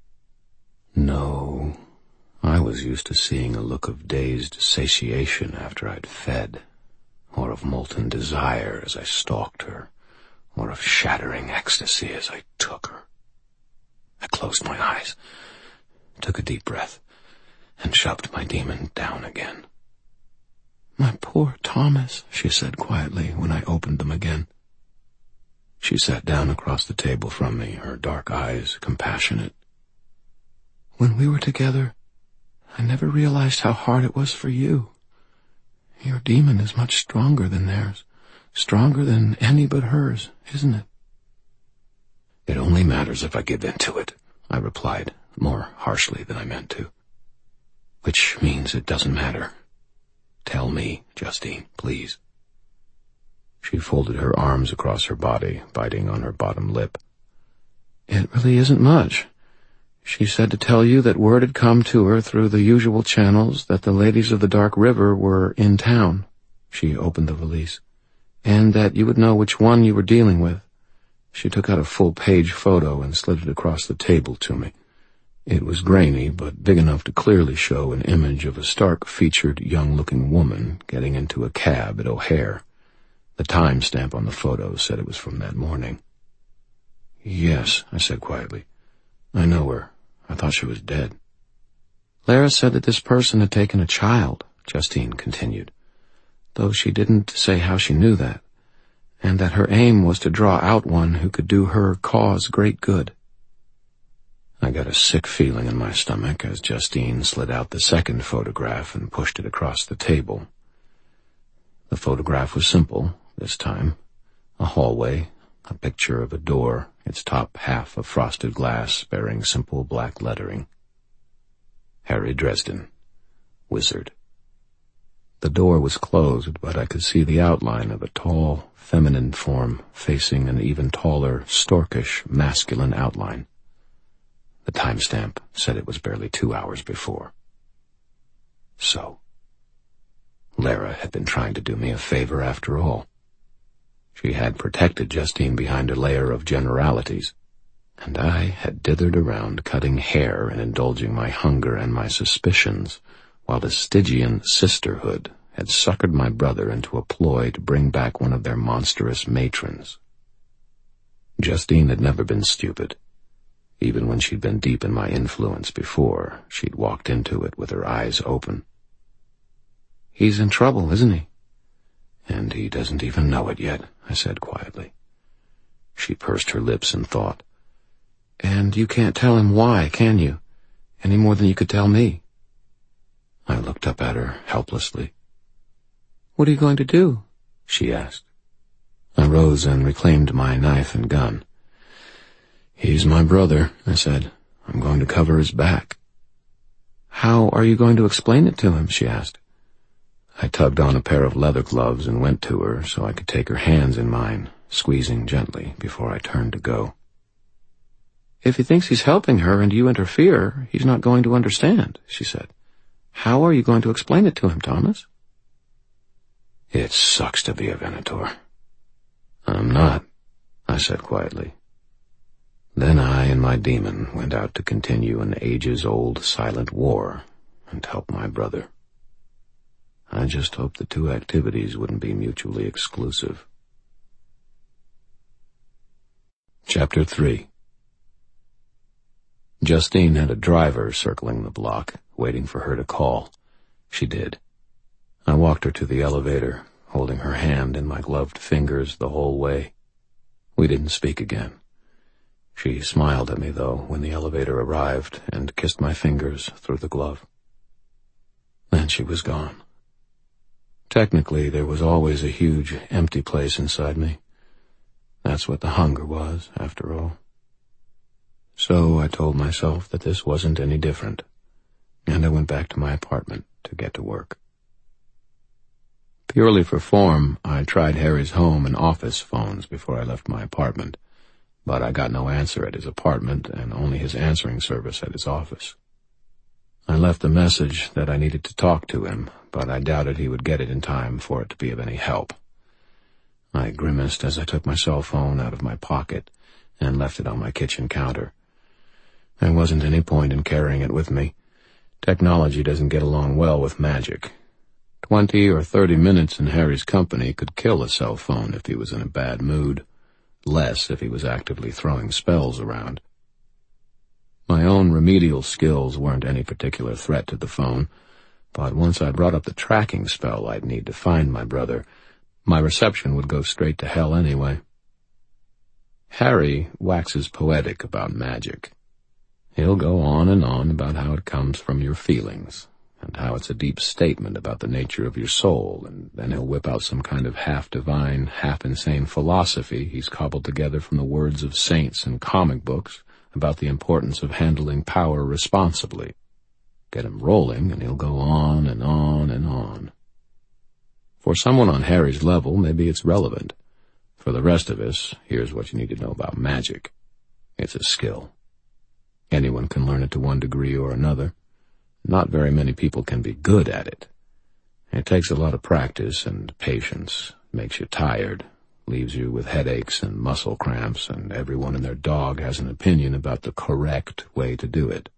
No, I was used to seeing a look of dazed satiation after I'd fed, or of molten desire as I stalked her, or of shattering ecstasy as I took her. I closed my eyes, took a deep breath, and shoved my demon down again. "My poor Thomas," she said quietly when I opened them again. She sat down across the table from me, her dark eyes compassionate. "When we were together, I never realized how hard it was for you. Your demon is much stronger than theirs, stronger than any but hers, isn't it?" "It only matters if I give in to it," I replied, more harshly than I meant to. "Which means it doesn't matter. Tell me, Justine, please." She folded her arms across her body, biting on her bottom lip. "It really isn't much. She said to tell you that word had come to her through the usual channels that the ladies of the Dark River were in town," she opened the valise, "and that you would know which one you were dealing with." She took out a full-page photo and slid it across the table to me. It was grainy, but big enough to clearly show an image of a stark-featured, young-looking woman getting into a cab at O'Hare. The time stamp on the photo said it was from that morning. "Yes," I said quietly. "I know her. I thought she was dead." "Lara said that this person had taken a child," Justine continued, "though she didn't say how she knew that, and that her aim was to draw out one who could do her cause great good." I got a sick feeling in my stomach as Justine slid out the second photograph and pushed it across the table. The photograph was simple, this time. A hallway, a picture of a door, its top half of frosted glass bearing simple black lettering. Harry Dresden, Wizard. The door was closed, but I could see the outline of a tall, feminine form facing an even taller, storkish, masculine outline. The timestamp said it was barely two hours before. So, Lara had been trying to do me a favor after all. She had protected Justine behind a layer of generalities, and I had dithered around cutting hair and indulging my hunger and my suspicions, while the Stygian sisterhood had suckered my brother into a ploy to bring back one of their monstrous matrons. Justine had never been stupid. Even when she'd been deep in my influence before, she'd walked into it with her eyes open. "He's in trouble, isn't he?" "And he doesn't even know it yet," I said quietly. She pursed her lips in thought. "And you can't tell him why, can you? Any more than you could tell me." I looked up at her helplessly. "What are you going to do?" she asked. I rose and reclaimed my knife and gun. "He's my brother," I said. "I'm going to cover his back." "How are you going to explain it to him?" she asked. I tugged on a pair of leather gloves and went to her so I could take her hands in mine, squeezing gently before I turned to go. "If he thinks he's helping her and you interfere, he's not going to understand," she said. "How are you going to explain it to him, Thomas?" "It sucks to be a Venator." "I'm not," I said quietly. Then I and my demon went out to continue an ages-old silent war and help my brother. I just hoped the two activities wouldn't be mutually exclusive. Chapter three. Justine had a driver circling the block, waiting for her to call. She did. I walked her to the elevator, holding her hand in my gloved fingers the whole way. We didn't speak again. She smiled at me, though, when the elevator arrived and kissed my fingers through the glove. Then she was gone. Technically, there was always a huge, empty place inside me. That's what the hunger was, after all. So I told myself that this wasn't any different, and I went back to my apartment to get to work. Purely for form, I tried Harry's home and office phones before I left my apartment, but I got no answer at his apartment and only his answering service at his office. I left a message that I needed to talk to him, but I doubted he would get it in time for it to be of any help. I grimaced as I took my cell phone out of my pocket and left it on my kitchen counter. There wasn't any point in carrying it with me. Technology doesn't get along well with magic. Twenty or thirty minutes in Harry's company could kill a cell phone if he was in a bad mood, less if he was actively throwing spells around. My own remedial skills weren't any particular threat to the phone, but once I brought up the tracking spell I'd need to find my brother, my reception would go straight to hell anyway. Harry waxes poetic about magic. He'll go on and on about how it comes from your feelings, and how it's a deep statement about the nature of your soul, and then he'll whip out some kind of half-divine, half-insane philosophy he's cobbled together from the words of saints and comic books about the importance of handling power responsibly. Get him rolling, and he'll go on and on and on. For someone on Harry's level, maybe it's relevant. For the rest of us, here's what you need to know about magic. It's a skill. Anyone can learn it to one degree or another. Not very many people can be good at it. It takes a lot of practice and patience, makes you tired, leaves you with headaches and muscle cramps, and everyone and their dog has an opinion about the correct way to do it.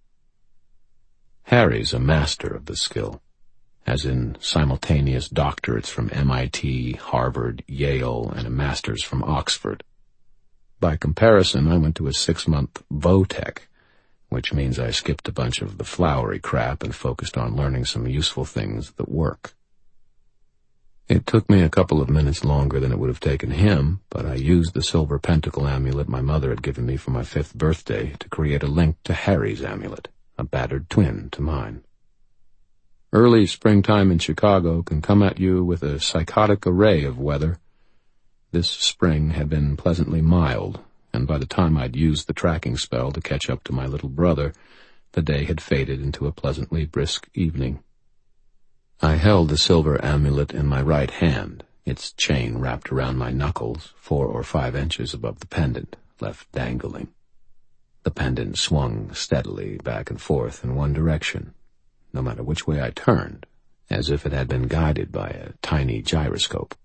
Harry's a master of the skill, as in simultaneous doctorates from M I T, Harvard, Yale, and a master's from Oxford. By comparison, I went to a six-month Votech, which means I skipped a bunch of the flowery crap and focused on learning some useful things that work. It took me a couple of minutes longer than it would have taken him, but I used the silver pentacle amulet my mother had given me for my fifth birthday to create a link to Harry's amulet, a battered twin to mine. Early springtime in Chicago can come at you with a psychotic array of weather. This spring had been pleasantly mild, and by the time I'd used the tracking spell to catch up to my little brother, the day had faded into a pleasantly brisk evening. I held the silver amulet in my right hand, its chain wrapped around my knuckles, four or five inches above the pendant, left dangling. The pendant swung steadily back and forth in one direction, no matter which way I turned, as if it had been guided by a tiny gyroscope.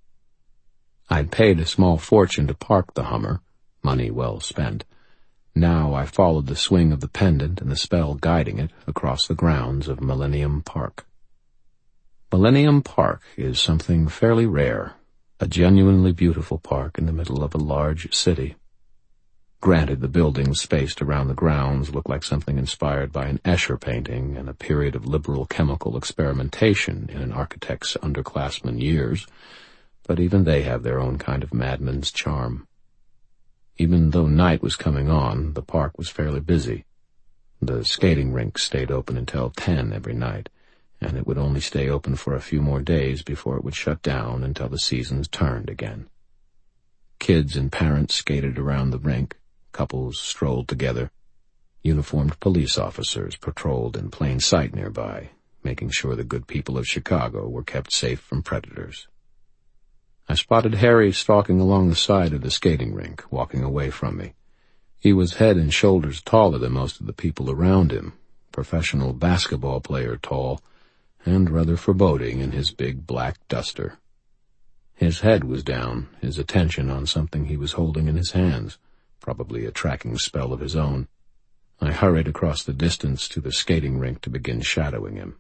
I'd paid a small fortune to park the Hummer, money well spent. Now I followed the swing of the pendant and the spell guiding it across the grounds of Millennium Park. Millennium Park is something fairly rare, a genuinely beautiful park in the middle of a large city. Granted, the buildings spaced around the grounds look like something inspired by an Escher painting and a period of liberal chemical experimentation in an architect's underclassman years, but even they have their own kind of madman's charm. Even though night was coming on, the park was fairly busy. The skating rink stayed open until ten every night, and it would only stay open for a few more days before it would shut down until the seasons turned again. Kids and parents skated around the rink, couples strolled together. Uniformed police officers patrolled in plain sight nearby, making sure the good people of Chicago were kept safe from predators. I spotted Harry stalking along the side of the skating rink, walking away from me. He was head and shoulders taller than most of the people around him, professional basketball player tall, and rather foreboding in his big black duster. His head was down, his attention on something he was holding in his hands, probably a tracking spell of his own. I hurried across the distance to the skating rink to begin shadowing him.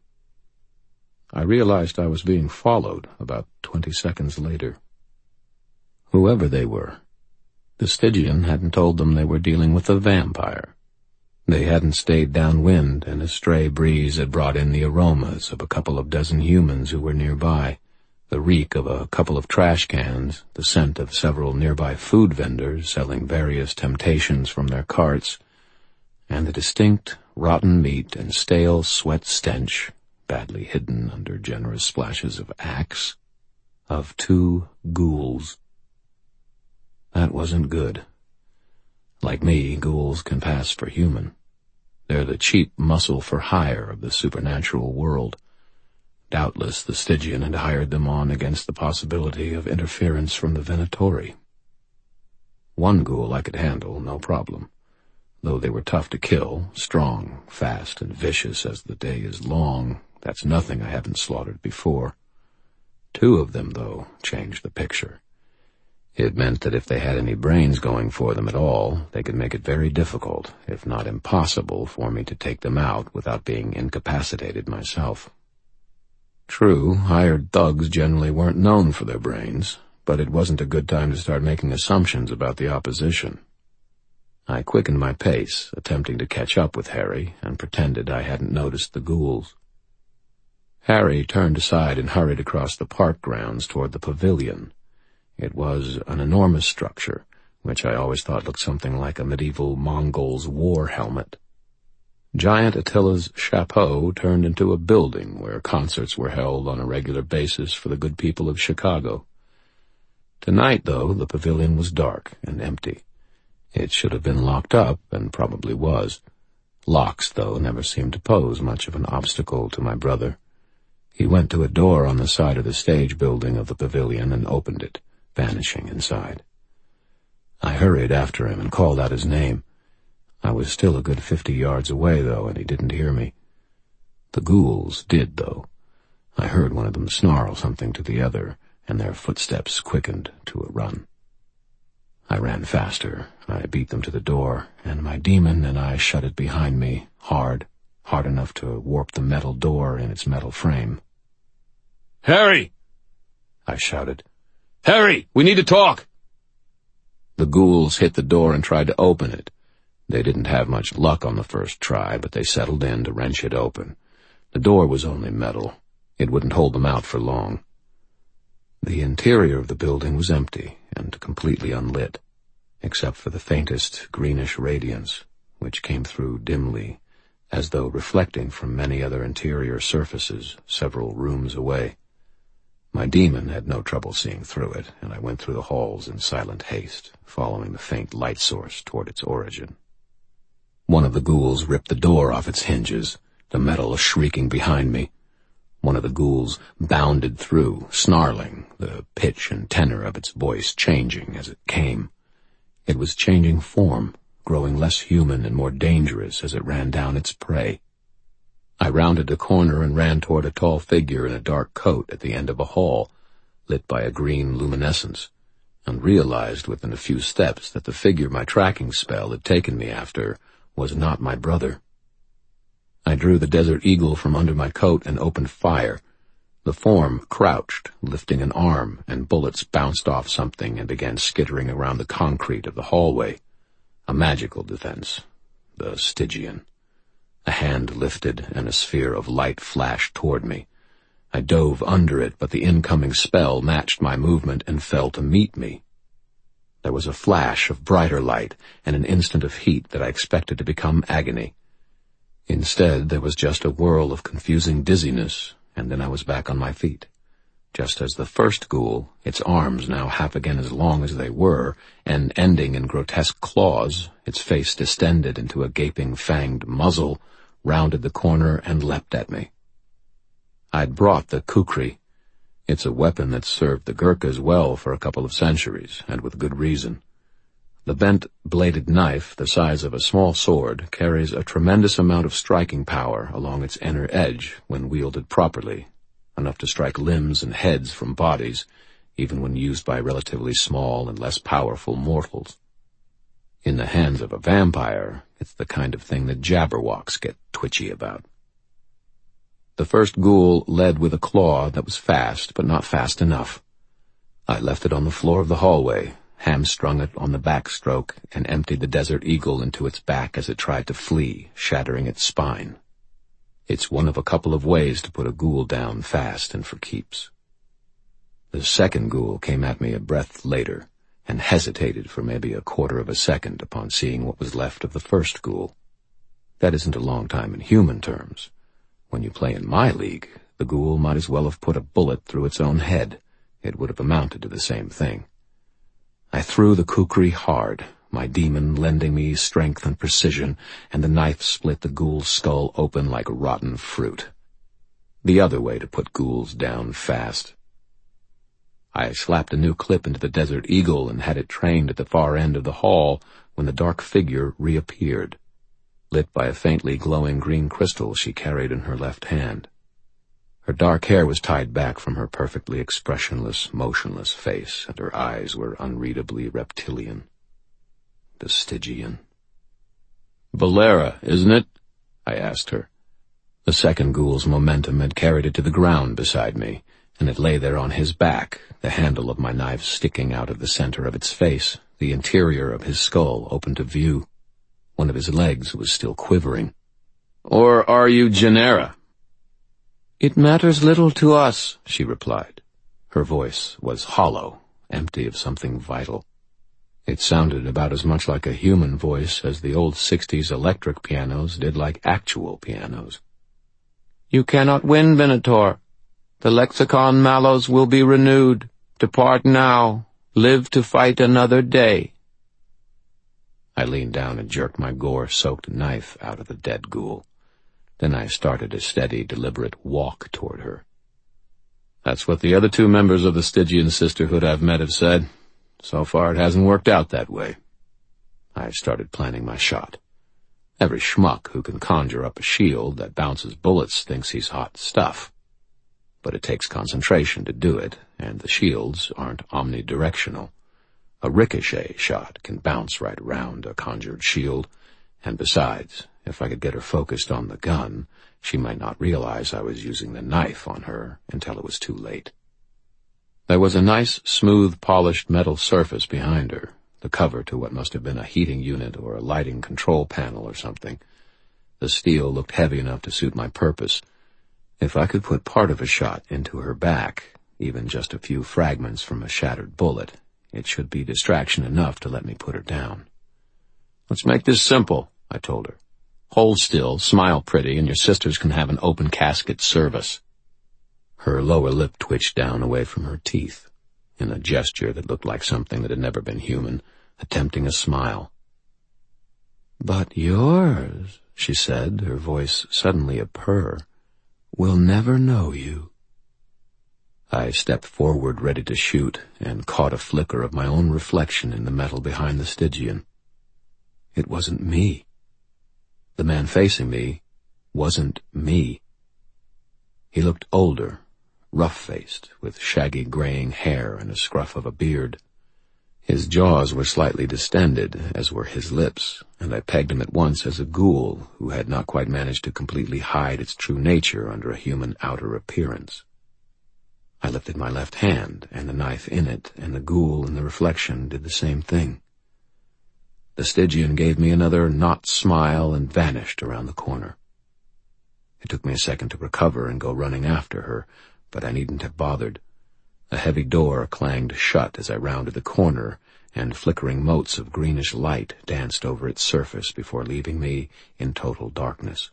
I realized I was being followed about twenty seconds later. Whoever they were, the Stygian hadn't told them they were dealing with a vampire. They hadn't stayed downwind, and a stray breeze had brought in the aromas of a couple of dozen humans who were nearby, the reek of a couple of trash cans, the scent of several nearby food vendors selling various temptations from their carts, and the distinct rotten meat and stale sweat stench, badly hidden under generous splashes of axe, of two ghouls. That wasn't good. Like me, ghouls can pass for human. They're the cheap muscle for hire of the supernatural world. Doubtless the Stygian had hired them on against the possibility of interference from the Venatori. One ghoul I could handle, no problem. Though they were tough to kill, strong, fast, and vicious as the day is long, that's nothing I haven't slaughtered before. Two of them, though, changed the picture. It meant that if they had any brains going for them at all, they could make it very difficult, if not impossible, for me to take them out without being incapacitated myself. True, hired thugs generally weren't known for their brains, but it wasn't a good time to start making assumptions about the opposition. I quickened my pace, attempting to catch up with Harry, and pretended I hadn't noticed the ghouls. Harry turned aside and hurried across the park grounds toward the pavilion. It was an enormous structure, which I always thought looked something like a medieval Mongol's war helmet. Giant Attila's chapeau turned into a building where concerts were held on a regular basis for the good people of Chicago. Tonight, though, the pavilion was dark and empty. It should have been locked up, and probably was. Locks, though, never seemed to pose much of an obstacle to my brother. He went to a door on the side of the stage building of the pavilion and opened it, vanishing inside. I hurried after him and called out his name. I was still a good fifty yards away, though, and he didn't hear me. The ghouls did, though. I heard one of them snarl something to the other, and their footsteps quickened to a run. I ran faster. I beat them to the door, and my demon and I shut it behind me, hard, hard enough to warp the metal door in its metal frame. "Harry!" I shouted. "Harry, we need to talk!" The ghouls hit the door and tried to open it. They didn't have much luck on the first try, but they settled in to wrench it open. The door was only metal. It wouldn't hold them out for long. The interior of the building was empty and completely unlit, except for the faintest greenish radiance, which came through dimly, as though reflecting from many other interior surfaces several rooms away. My demon had no trouble seeing through it, and I went through the halls in silent haste, following the faint light source toward its origin. One of the ghouls ripped the door off its hinges, the metal shrieking behind me. One of the ghouls bounded through, snarling, the pitch and tenor of its voice changing as it came. It was changing form, growing less human and more dangerous as it ran down its prey. I rounded a corner and ran toward a tall figure in a dark coat at the end of a hall, lit by a green luminescence, and realized within a few steps that the figure my tracking spell had taken me after was not my brother. I drew the Desert Eagle from under my coat and opened fire. The form crouched, lifting an arm, and bullets bounced off something and began skittering around the concrete of the hallway. A magical defense. The Stygian. A hand lifted, and a sphere of light flashed toward me. I dove under it, but the incoming spell matched my movement and fell to meet me. There was a flash of brighter light and an instant of heat that I expected to become agony. Instead, there was just a whirl of confusing dizziness, and then I was back on my feet. Just as the first ghoul, its arms now half again as long as they were, and ending in grotesque claws, its face distended into a gaping fanged muzzle, rounded the corner and leapt at me. I'd brought the kukri. It's a weapon that's served the Gurkhas well for a couple of centuries, and with good reason. The bent, bladed knife, the size of a small sword, carries a tremendous amount of striking power along its inner edge when wielded properly, enough to strike limbs and heads from bodies, even when used by relatively small and less powerful mortals. In the hands of a vampire, it's the kind of thing that jabberwocks get twitchy about. The first ghoul led with a claw that was fast, but not fast enough. I left it on the floor of the hallway, hamstrung it on the backstroke, and emptied the Desert Eagle into its back as it tried to flee, shattering its spine. It's one of a couple of ways to put a ghoul down fast and for keeps. The second ghoul came at me a breath later, and hesitated for maybe a quarter of a second upon seeing what was left of the first ghoul. That isn't a long time in human terms. When you play in my league, the ghoul might as well have put a bullet through its own head. It would have amounted to the same thing. I threw the kukri hard, my demon lending me strength and precision, and the knife split the ghoul's skull open like rotten fruit. The other way to put ghouls down fast. I slapped a new clip into the Desert Eagle and had it trained at the far end of the hall when the dark figure reappeared, lit by a faintly glowing green crystal she carried in her left hand. Her dark hair was tied back from her perfectly expressionless, motionless face, and her eyes were unreadably reptilian. The Stygian. "Valera, isn't it?" I asked her. The second ghoul's momentum had carried it to the ground beside me, and it lay there on his back, the handle of my knife sticking out of the center of its face, the interior of his skull open to view. One of his legs was still quivering. "Or are you Genera?" "It matters little to us," she replied. Her voice was hollow, empty of something vital. It sounded about as much like a human voice as the old sixties electric pianos did like actual pianos. "You cannot win, Venator. The lexicon mallows will be renewed. Depart now. Live to fight another day." I leaned down and jerked my gore-soaked knife out of the dead ghoul. Then I started a steady, deliberate walk toward her. "That's what the other two members of the Stygian Sisterhood I've met have said. So far it hasn't worked out that way." I started planning my shot. Every schmuck who can conjure up a shield that bounces bullets thinks he's hot stuff. But it takes concentration to do it, and the shields aren't omnidirectional. A ricochet shot can bounce right around a conjured shield, and besides, if I could get her focused on the gun, she might not realize I was using the knife on her until it was too late. There was a nice, smooth, polished metal surface behind her, the cover to what must have been a heating unit or a lighting control panel or something. The steel looked heavy enough to suit my purpose. If I could put part of a shot into her back, even just a few fragments from a shattered bullet, it should be distraction enough to let me put her down. "Let's make this simple," I told her. "Hold still, smile pretty, and your sisters can have an open casket service." Her lower lip twitched down away from her teeth, in a gesture that looked like something that had never been human, attempting a smile. "But yours," she said, her voice suddenly a purr, "will never know you." I stepped forward ready to shoot, and caught a flicker of my own reflection in the metal behind the Stygian. It wasn't me. The man facing me wasn't me. He looked older, rough-faced, with shaggy graying hair and a scruff of a beard. His jaws were slightly distended, as were his lips, and I pegged him at once as a ghoul who had not quite managed to completely hide its true nature under a human outer appearance. I lifted my left hand, and the knife in it and the ghoul in the reflection did the same thing. The Stygian gave me another knot smile and vanished around the corner. It took me a second to recover and go running after her, but I needn't have bothered. A heavy door clanged shut as I rounded the corner, and flickering motes of greenish light danced over its surface before leaving me in total darkness.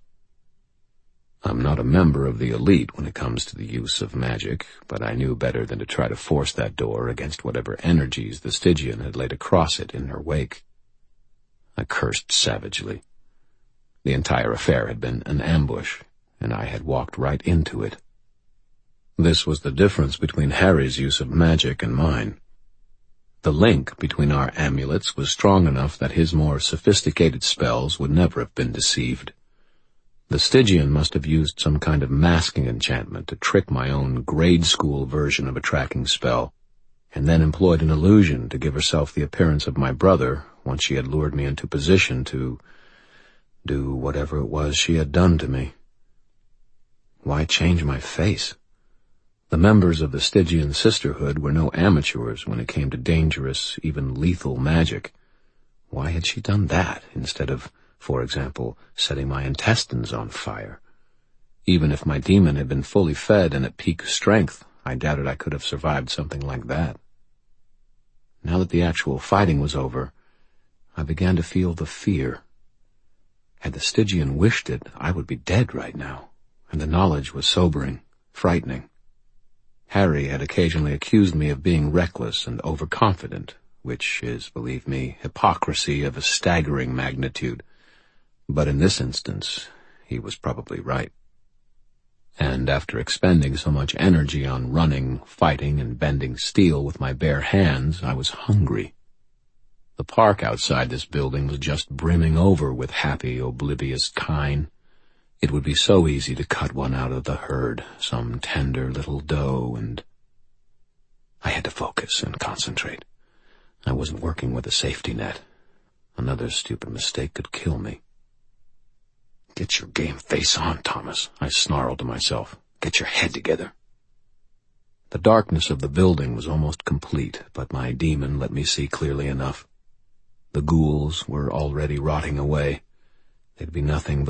I'm not a member of the elite when it comes to the use of magic, but I knew better than to try to force that door against whatever energies the Stygian had laid across it in her wake. I cursed savagely. The entire affair had been an ambush, and I had walked right into it. This was the difference between Harry's use of magic and mine. The link between our amulets was strong enough that his more sophisticated spells would never have been deceived. The Stygian must have used some kind of masking enchantment to trick my own grade school version of a tracking spell, and then employed an illusion to give herself the appearance of my brother once she had lured me into position to do whatever it was she had done to me. Why change my face? The members of the Stygian Sisterhood were no amateurs when it came to dangerous, even lethal magic. Why had she done that instead of, for example, setting my intestines on fire? Even if my demon had been fully fed and at peak strength, I doubted I could have survived something like that. Now that the actual fighting was over, I began to feel the fear. Had the Stygian wished it, I would be dead right now, and the knowledge was sobering, frightening. Harry had occasionally accused me of being reckless and overconfident, which is, believe me, hypocrisy of a staggering magnitude. But in this instance, he was probably right. And after expending so much energy on running, fighting, and bending steel with my bare hands, I was hungry. The park outside this building was just brimming over with happy, oblivious kine. It would be so easy to cut one out of the herd, some tender little doe, and I had to focus and concentrate. I wasn't working with a safety net. Another stupid mistake could kill me. Get your game face on, Thomas, I snarled to myself. Get your head together. The darkness of the building was almost complete, but my demon let me see clearly enough. The ghouls were already rotting away. They'd be nothing but